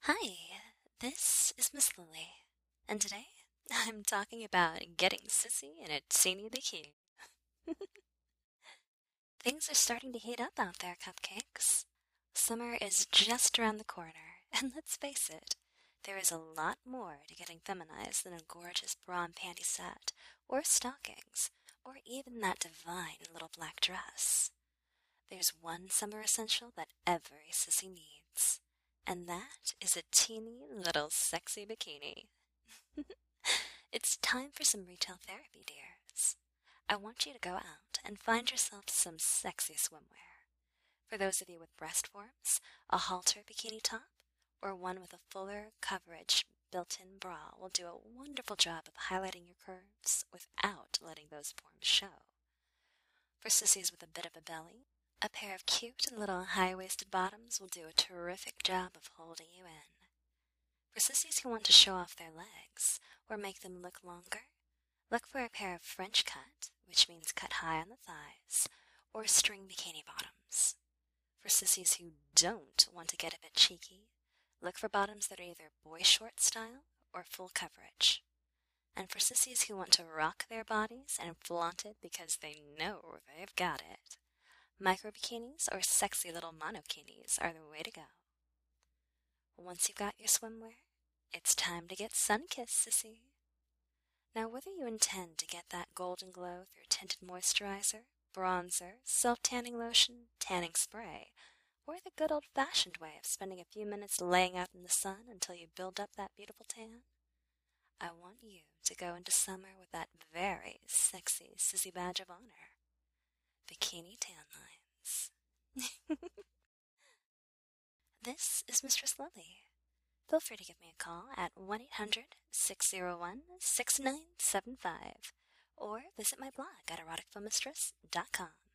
Hi, this is Miss Lily, and today I'm talking about getting sissy in a teeny bikini. Things are starting to heat up out there, cupcakes. Summer is just around the corner, and let's face it, there is a lot more to getting feminized than a gorgeous bra and panty set, or stockings, or even that divine little black dress. There's one summer essential that every sissy needs, and that is a teeny little sexy bikini. It's time for some retail therapy, dears. I want you to go out and find yourself some sexy swimwear. For those of you with breast forms, a halter bikini top or one with a fuller coverage built-in bra will do a wonderful job of highlighting your curves without letting those forms show. For sissies with a bit of a belly, a pair of cute little high-waisted bottoms will do a terrific job of holding you in. For sissies who want to show off their legs or make them look longer, look for a pair of French cut, which means cut high on the thighs, or string bikini bottoms. For sissies who don't want to get a bit cheeky, look for bottoms that are either boy short style or full coverage. And for sissies who want to rock their bodies and flaunt it because they know they've got it, micro bikinis or sexy little monokinis are the way to go. Once you've got your swimwear, it's time to get sun-kissed, sissy. Now, whether you intend to get that golden glow through tinted moisturizer, bronzer, self-tanning lotion, tanning spray, or the good old-fashioned way of spending a few minutes laying out in the sun until you build up that beautiful tan, I want you to go into summer with that very sexy sissy badge of honor, bikini tan lines. This is Mistress Lily. Feel free to give me a call at 1-800-601-6975 or visit my blog at eroticfilmmistress.com.